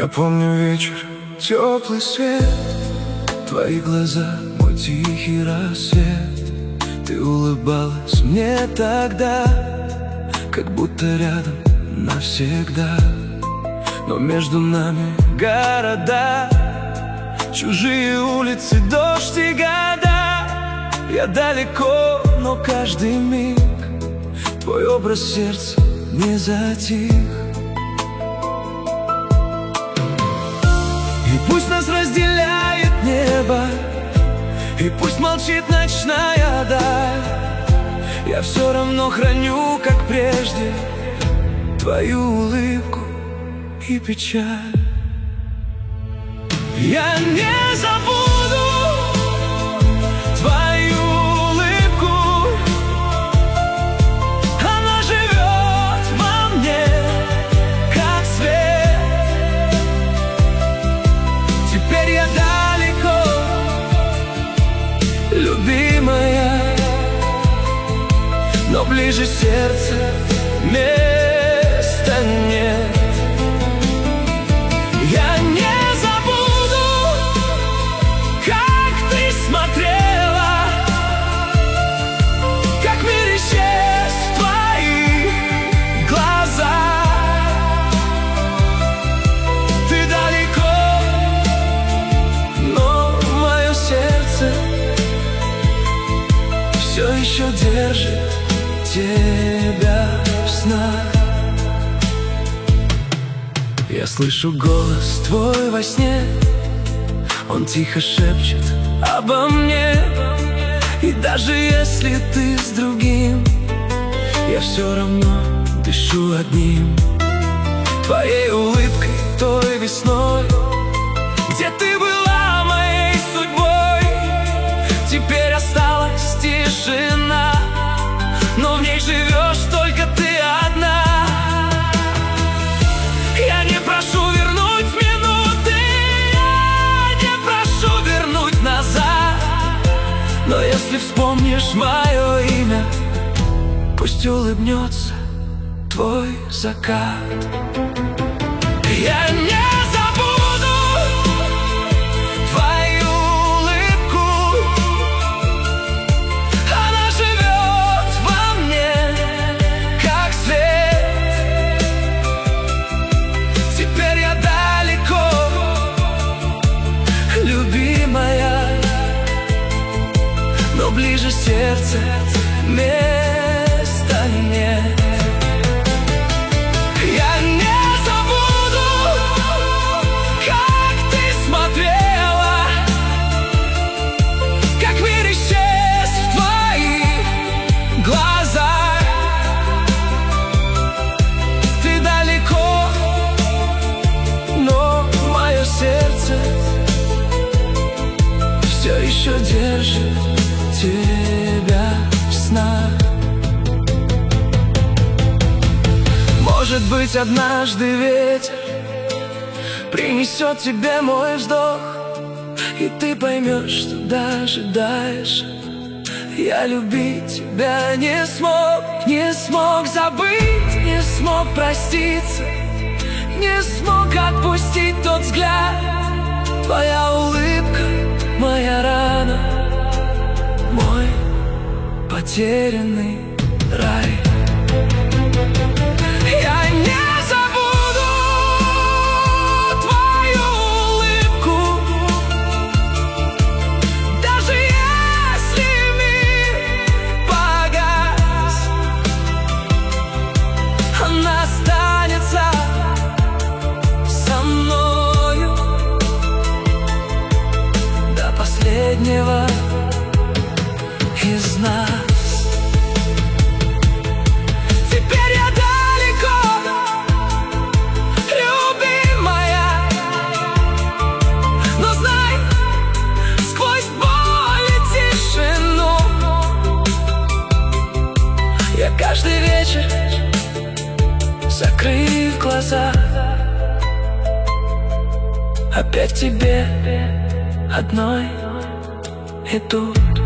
Я помню вечер, теплый свет, твои глаза, мой тихий рассвет. Ты улыбалась мне тогда, как будто рядом навсегда. Но между нами города, чужие улицы, дождь и года. Я далеко, но каждый миг твой образ сердца не затих. И пусть нас разделяет небо, и пусть молчит ночная даль, я все равно храню, как прежде, твою улыбку и печаль. Я не забуду твою улыбку, она живет во мне, как свет. Теперь я далеко, любимая, но ближе сердца места нет. Я не забуду, как ты смотрела, как мир исчез в твоих глазах. Ты далеко, но мое сердце все еще держит тебя в снах. Я слышу голос твой во сне, он тихо шепчет обо мне. И даже если ты с другим, я все равно дышу одним твоей улыбкой, той весной, где ты была моей судьбой. Теперь осталась тишина, но в ней живешь только ты одна. Я не прошу вернуть минуты, я не прошу вернуть назад, но если вспомнишь мое имя, пусть улыбнется твой закат. Я не забуду твою улыбку, она живет во мне, как свет. Теперь я далеко, любимая, но ближе сердца места нет. Я не забуду, как ты смотрела, как мир исчез в твоих глазах. Ты далеко, но мое сердце все еще держит тебя в снах. Может быть, однажды ветер принесет тебе мой вздох, и ты поймешь, что даже дальше я любить тебя не смог. Не смог забыть, не смог проститься, не смог отпустить тот взгляд. Твоя улыбка, моя рана, мой потерянный рай. Я не забуду твою улыбку, даже если мир погас, она останется со мною до последнего из нас. Теперь я далеко, любимая, но знай, сквозь боль и тишину я каждый вечер, закрыв глаза, опять тебе одной иду.